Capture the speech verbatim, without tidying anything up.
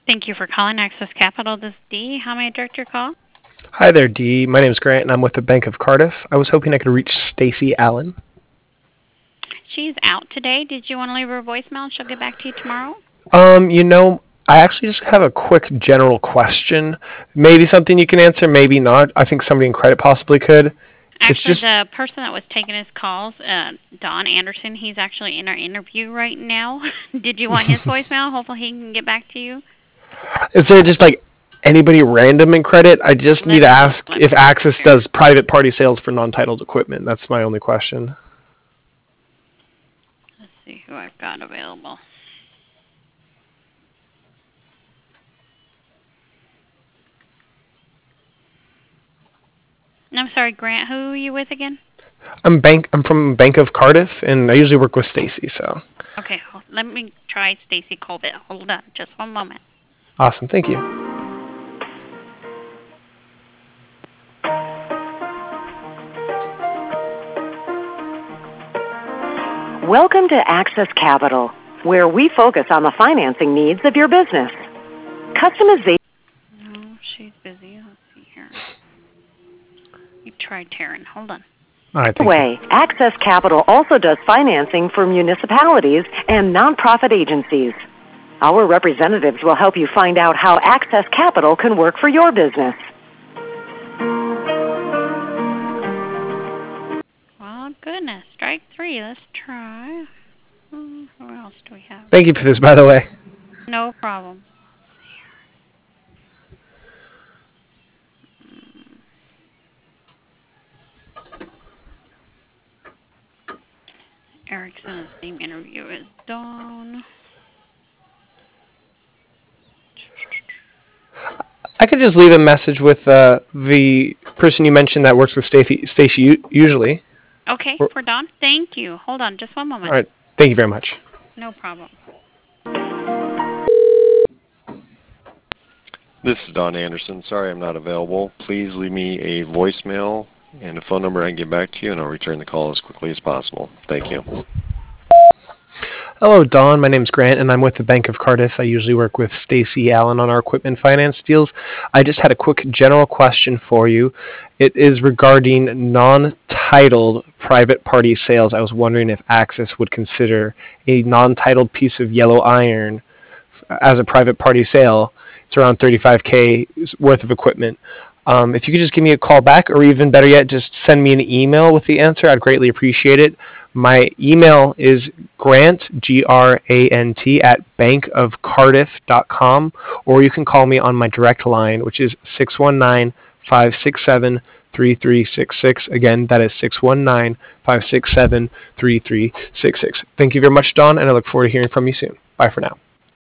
Thank you for calling Access Capital. This is Dee. How may I direct your call? Hi there, Dee. My name is Grant, and I'm with the Bank of Cardiff. I was hoping I could reach Stacy Allen. She's out today. Did you want to leave her a voicemail? She'll get back to you tomorrow. Um, you know, I actually just have a quick general question. Maybe something you can answer, maybe not. I think somebody in credit possibly could. It's Actually, just the person that was taking his calls, uh, Don Anderson, he's actually in our interview right now. Did you want his voicemail? Hopefully he can get back to you. Is there just like anybody random in credit? I just Let need to me look. ask Let if me look Access here. does private party sales for non-titled equipment. That's my only question. Let's see who I've got available. I'm sorry, Grant. Who are you with again? I'm bank. I'm from Bank of Cardiff, and I usually work with Stacy. So Okay, let me try Stacy Colville. Hold on, just one moment. awesome. Thank you. Welcome to Access Capital, where we focus on the financing needs of your business. Customization. No, she's busy. Let's see here. You try Taryn. Hold on. All right. Thank way. you. Access Capital also does financing for municipalities and nonprofit agencies. Our representatives will help you find out how Access Capital can work for your business. Well, goodness. Strike three. Let's try. Hmm, who else do we have? Thank you for this, by the way. No problem. Erickson's name interview is Dawn. I could just leave a message with uh, the person you mentioned that works with Stacy, Stacy usually. Okay, Or, for Dawn. Thank you. Hold on just one moment. all right. Thank you very much. No problem. This is Don Anderson. Sorry I'm not available. Please leave me a voicemail and a phone number I can get back to you, and I'll return the call as quickly as possible. Thank you. Hello, Don. My name's Grant, and I'm with the Bank of Cardiff. I usually work with Stacy Allen on our equipment finance deals. I just had a quick general question for you. It is regarding non-titled private party sales. I was wondering if Access would consider a non-titled piece of yellow iron as a private party sale. It's around thirty-five K worth of equipment. Um, if you could just give me a call back, or even better yet, just send me an email with the answer, I'd greatly appreciate it. My email is grant, G R A N T, at bank of cardiff dot com, or you can call me on my direct line, which is six one nine, five six seven, three three six six. Again, that is six one nine, five six seven, three three six six. Thank you very much, Don, and I look forward to hearing from you soon. Bye for now.